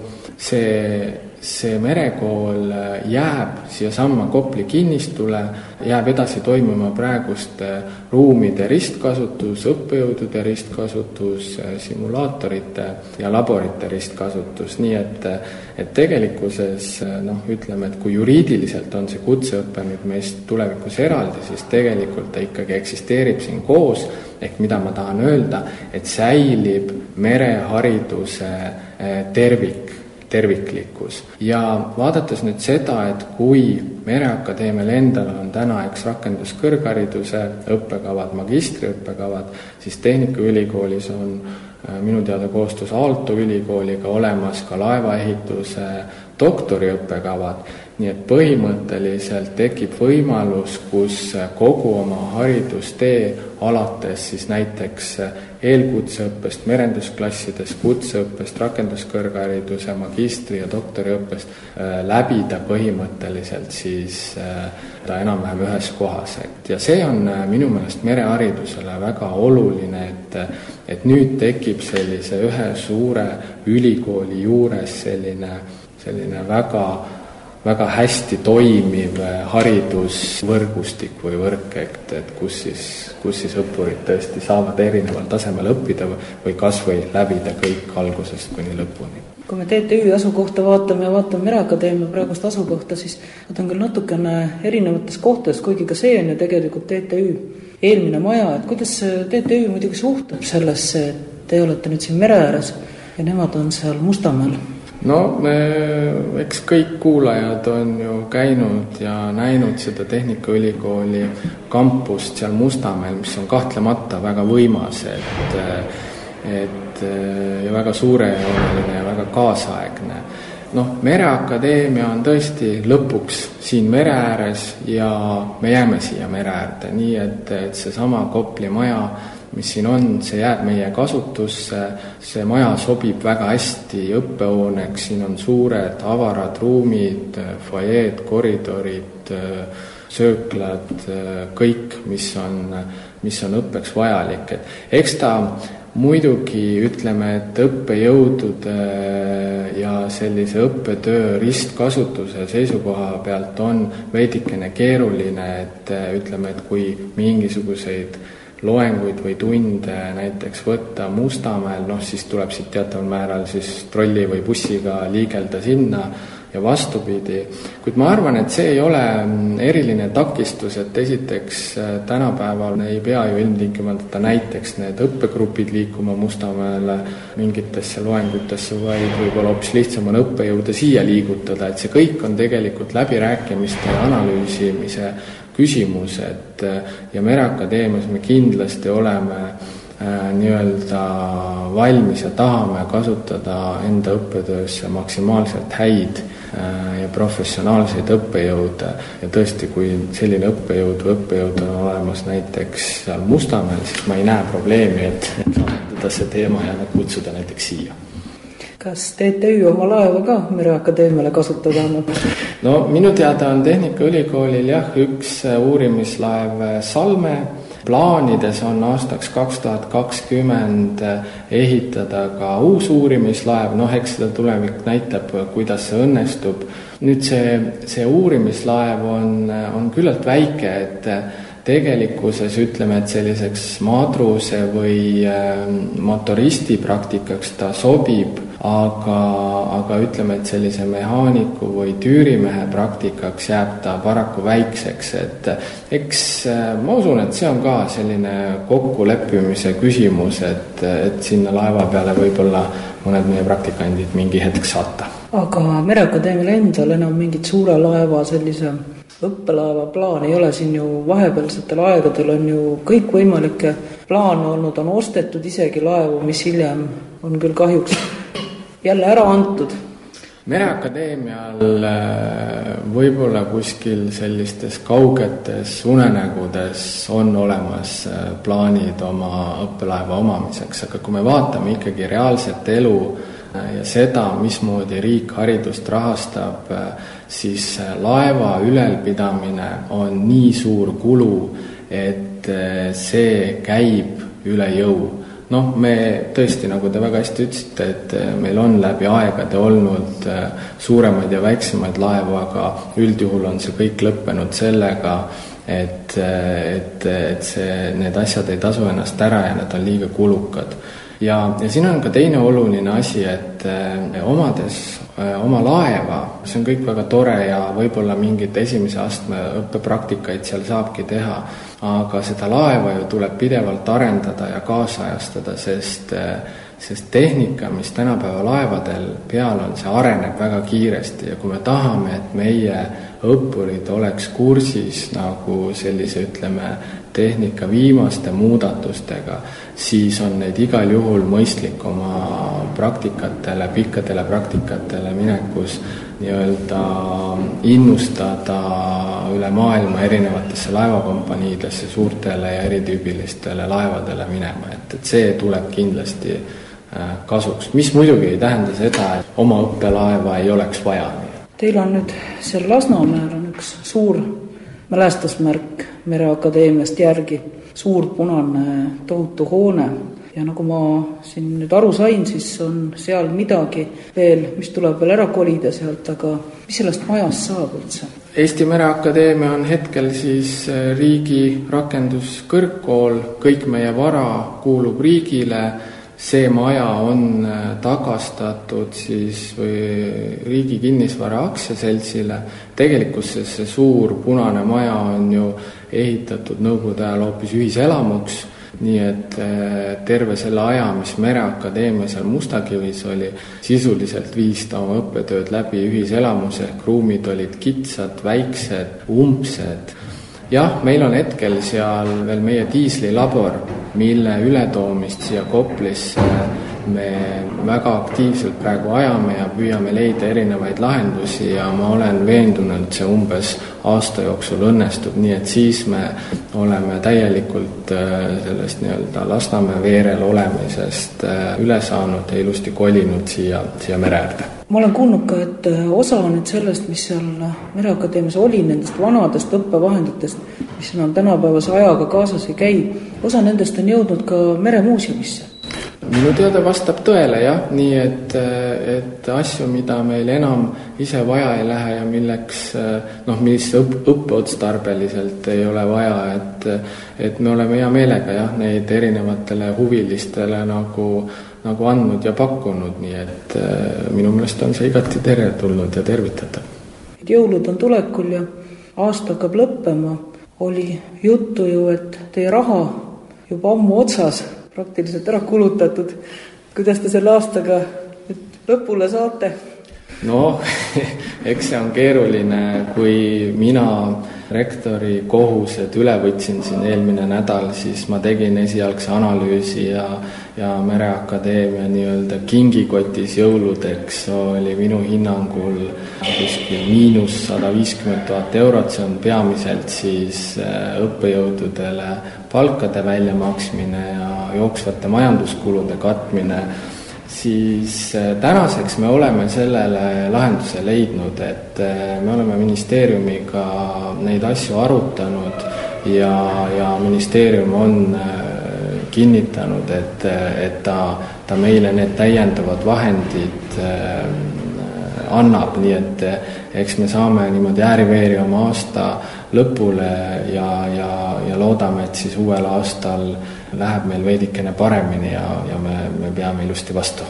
see see merekool jääb siia samma Kopli kinnistule, jääb edasi toimuma praeguste ruumide ristkasutus, õppejõudude ristkasutus, simulaatorite ja laborite ristkasutus, nii et, et tegelikkuses noh, ütleme, et kui juriidiliselt on see kutseõpe nüüd meist tulevikus eraldi, siis tegelikult ta ikkagi eksisteerib siin koos, ehk mida ma tahan öelda, et säilib merehariduse tervik, terviklikkus. Ja vaadates nüüd seda, et kui Mereakadeemial endal on täna eks rakenduskõrghariduse õppekavad, magistriõppekavad, siis Tehnikaülikoolis on minu teada koostöös Aalto ülikooliga olemas ka laevaehituse doktoriõppekavad, nii et põhimõtteliselt tekib võimalus, kus kogu oma haridustee alates siis näiteks eelkutseõppest, merendusklassides, kutseõppest, rakenduskõrghariduse, magistri- ja doktoriõppest läbida põhimõtteliselt siis ta enam-vähem ühes kohas. Ja see on minu meelest mereharidusele väga oluline, et, et nüüd tekib sellise ühe suure ülikooli juures selline, selline väga väga hästi toimiv haridusvõrgustik või võrk, et, et kus, siis, kus siis õppurid tõesti saavad erineval tasemel õppida või kas või läbida kõik algusest kuni lõpuni. Kui me T T Ü asukohta vaatame ja vaatame Mereakadeemia praegust asukohta, siis nad on küll natukene erinevates kohtades, kuigi ka see on ju tegelikult T T Ü eelmine maja, et kuidas T T Ü muidugi suhtub sellesse, et te olete nüüd siin mere ääres ja nemad on seal Mustamäel? No me, eks kõik kuulajad on ju käinud ja näinud seda Tehnikaülikooli kampust seal Mustamäel, mis on kahtlemata väga võimas, et, et ja väga suurejooneline ja väga kaasaegne. Noh, Mereakadeemia on tõesti lõpuks siin mere ääres ja me jääme siia mere äärde, nii et, et see sama Kopli maja, mis siin on, see jääb meie kasutusse, see maja sobib väga hästi õppehooneks, siin on suured avarad ruumid, foajeed, koridorid, sööklad, kõik, mis on, mis on õppeks vajalik. Et eks ta muidugi ütleme, et õppejõudude ja sellise õppetöö ristkasutuse seisukoha pealt on veidikene keeruline, et ütleme, et kui mingisuguseid loenguid või tunde näiteks võtta Mustamäel, noh siis tuleb siit teataval määral siis trolli või bussiga liigelda sinna, ja vastupidi. Kuid ma arvan, et see ei ole eriline takistus, et esiteks tänapäeval ei pea ju ilmtingimata näiteks need õppegrupid liikuma Mustamäele mingitesse loengutesse, vaid võib-olla hoopis lihtsam on õppejõude siia liigutada, et see kõik on tegelikult läbirääkimiste ja analüüsimise küsimus, et ja Mereakadeemias me kindlasti oleme nii-öelda valmis ja tahame kasutada enda õppetöösse maksimaalselt häid ja professionaalseid õppejõude ja tõesti, kui selline õppejõud või õppejõud on olemas näiteks seal Mustamäel, siis ma ei näe probleemi, et lahendada see teema ja kutsuda näiteks siia. Kas T T Ü oma laeva ka Mereakadeemiale kasutada annab? No minu teada on Tehnikaülikoolil jah, üks uurimislaev Salme. Plaanides on aastaks kaks tuhat kakskümmend ehitada ka uus uurimislaev, noh eks seda tulevik näitab, kuidas see õnnestub. Nüüd see, see uurimislaev on, on küllalt väike, et tegelikkuses ütleme, et selliseks madruse või motoristi praktikaks ta sobib, aga, aga ütleme, et sellise mehaaniku või tüürimehe praktikaks jääb ta paraku väikseks, et eks ma usun, et see on ka selline kokkuleppimise küsimus, et, et sinna laeva peale võib-olla mõned meie praktikandid mingi hetk saata. Aga Mereakadeemial endal enam mingit suure laeva sellise õppelaeva plaan ei ole, siin ju vahepealsetel aegadel on ju kõik võimalikke plaane olnud, on ostetud isegi laevu, mis hiljem on küll kahjuks jälle ära antud. Mereakadeemial võib-olla kuskil sellistes kaugetes unenägudes on olemas plaanid oma õppelaeva omamiseks, aga kui me vaatame ikkagi reaalset elu ja seda, mismoodi riik haridust rahastab, siis laeva ülalpidamine on nii suur kulu, et see käib üle jõu. Noh, me tõesti, nagu te väga hästi ütlesite, et meil on läbi aegade olnud suuremaid ja väiksemaid laevu, aga üldjuhul on see kõik lõppenud sellega, et, et, et see, need asjad ei tasu ennast ära ja need on liiga kulukad. Ja, ja siin on ka teine oluline asi, et omades oma laeva, see on kõik väga tore ja võib-olla mingit esimese astme õppepraktikaid seal saabki teha, aga seda laeva ju tuleb pidevalt arendada ja kaasajastada, sest, sest tehnika, mis tänapäeva laevadel peal on, see areneb väga kiiresti ja kui me tahame, et meie õppurid oleks kursis nagu sellise, ütleme, tehnika viimaste muudatustega, siis on neid igal juhul mõistlik oma praktikatele, pikkadele praktikatele minekus nii-öelda innustada üle maailma erinevatesse laevakompaniidesse, suurtele ja eritüübilistele laevadele minema, et, et see tuleb kindlasti kasuks. Mis muidugi ei tähenda seda, et oma õppelaeva ei oleks vaja. Teil on nüüd seal Lasnamäel on üks suur mälestusmärk Mereakadeemiast järgi, suur punane tohutu hoone ja nagu ma siin nüüd aru sain, siis on seal midagi veel, mis tuleb veel ära kolida sealt, aga mis sellest majast saab üldse? Eesti Mereakadeemia on hetkel siis riigi rakenduskõrgkool, kõik meie vara kuulub riigile, see maja on tagastatud siis või riigi kinnisvara aktsiaseltsile. Tegelikkuses see suur punane maja on ju ehitatud nõukogude ajal hoopis ühiselamuks, nii et terve selle aja, mis Mereakadeemia seal Mustakivis oli, sisuliselt viis ta oma õppetööd läbi ühiselamuse, ehk ruumid olid kitsad, väiksed, umbsed. Jah, meil on hetkel seal veel meie diislilabor, mille ületoomist siia Koplisse me väga aktiivselt praegu ajame ja püüame leida erinevaid lahendusi ja ma olen veendunud, et see umbes aasta jooksul õnnestub, nii et siis me oleme täielikult sellest nii-öelda Lasnamäe veerel olemisest üle saanud ja ilusti kolinud siia, siia mere äärde. Ma olen kuulnud ka, et osa nüüd sellest, mis seal Mereakadeemias oli, nendest vanadest õppevahenditest, mis on tänapäevase ajaga kaasas ei käi, osa nendest on jõudnud ka Meremuuseumisse. Minu teada vastab tõele, jah, nii et, et asju, mida meil enam ise vaja ei lähe ja milleks, noh, mis õpp, õppeotstarbeliselt ei ole vaja, et, et me oleme hea meelega, jah, neid erinevatele huvilistele nagu nagu andnud ja pakkunud, nii et minu meelest on see igati teretulnud ja tervitatav. Jõulud on tulekul ja aasta hakkab lõppema. Oli juttu ju, et teie raha juba ammu otsas, praktiliselt ära kulutatud. Kuidas te selle aastaga lõpule saate? No, eks see on keeruline, kui mina rektori kohused üle võtsin siin eelmine nädal, siis ma tegin esialgse analüüsi ja, ja Mereakadeemia nii-öelda kingikotis jõuludeks oli minu hinnangul kuskil miinus sada viiskümmend tuhat eurot, see on peamiselt siis õppejõududele palkade väljamaksmine ja jooksvate majanduskulude katmine. Siis tänaseks me oleme sellele lahenduse leidnud, et me oleme ministeeriumiga neid asju arutanud ja, ja ministeerium on kinnitanud, et, et ta, ta meile need täiendavad vahendid annab, nii et eks me saame niimoodi ääri-veeri oma aasta lõpule ja, ja, ja loodame, et siis uuel aastal läheb meil veidikene paremini ja, ja me, me peame ilusti vastu.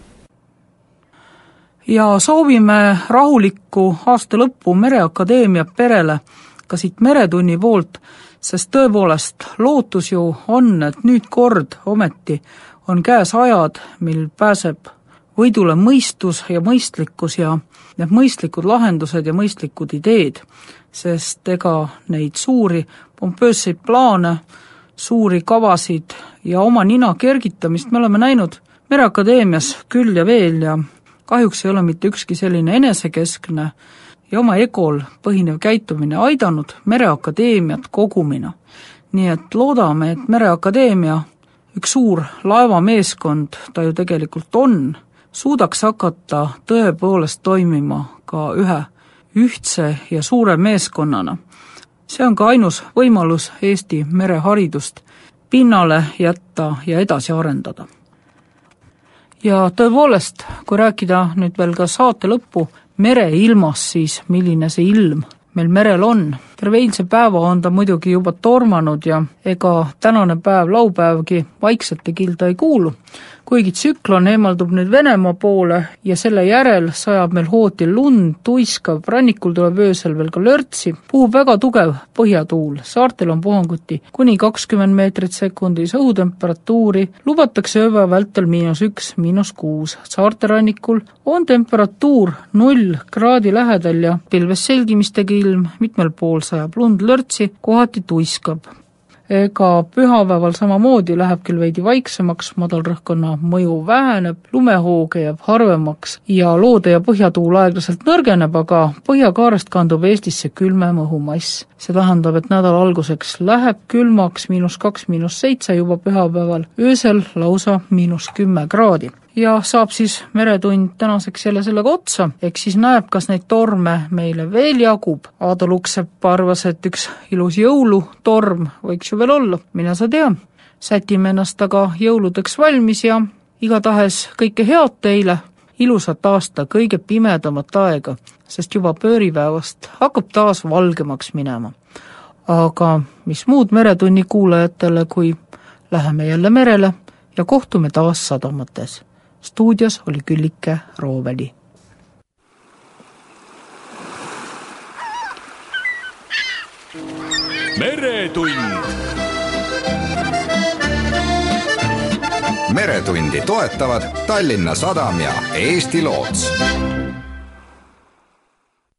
Ja soovime rahulikku aasta lõppu Mereakadeemia perele ka siit Meretunni poolt, sest tõepoolest lootus ju on, et nüüd kord ometi on käes ajad, mil pääseb võidule mõistus ja mõistlikkus ja need mõistlikud lahendused ja mõistlikud ideed, sest ega neid suuri pompöösseid plaane, suuri kavasid ja oma nina kergitamist me oleme näinud Mereakadeemias küll ja veel ja kahjuks ei ole mitte ükski selline enesekeskne ja oma egol põhinev käitumine aidanud Mereakadeemiat kogumina. Nii et loodame, et Mereakadeemia, üks suur laevameeskond, ta ju tegelikult on, suudaks hakata tõepoolest toimima ka ühe ühtse ja suure meeskonnana. See on ka ainus võimalus Eesti mereharidust pinnale jätta ja edasi arendada. Ja tõepoolest, kui rääkida nüüd veel ka saate lõppu mereilmast, siis milline see ilm meil merel on. Terve eilse päeva on ta muidugi juba tormanud ja ega tänane päev, laupäevgi vaikselt kilda ei kuulu. Kuigi tsüklon eemaldub nüüd Venemaa poole ja selle järel sajab meil hooti lund, tuiskab, rannikul tuleb öösel veel ka lörtsi, puhub väga tugev põhjatuul, saartel on puhanguti kuni kakskümmend meetrit sekundis, õhutemperatuuri lubatakse ööpäeva vältel miinus üks, miinus kuus, saarte rannikul on temperatuur null kraadi lähedal ja pilves selgimistega ilm, mitmel pool sajab lund, lörtsi, kohati tuiskab. Ega pühapäeval samamoodi läheb küll veidi vaiksemaks, madalrõhkkonna mõju väheneb, lumehooge jääb harvemaks ja loode ja põhjatuul aeglaselt nõrgeneb, aga põhjakaarest kandub Eestisse külmem õhumass. See tähendab, et nädala alguseks läheb külmaks miinus kaks, miinus seitse juba pühapäeval, öösel lausa miinus kümme kraadi. Ja saab siis Meretund tänaseks jälle sellega otsa, eks siis näeb, kas neid torme meile veel jagub. Aado Luksepp arvas, et üks ilus jõulutorm võiks ju veel olla, mina sa tea. Sätime ennast aga jõuludeks valmis ja igatahes kõike head teile, ilusat aasta kõige pimedamat aega, sest juba pööripäevast hakkab taas valgemaks minema. Aga mis muud Meretunni kuulajatele, kui läheme jälle merele ja kohtume taas sadamates. Stuudios oli Küllike Rooveli. Meretund. Meretundi toetavad Tallinna Sadam ja Eesti Loots.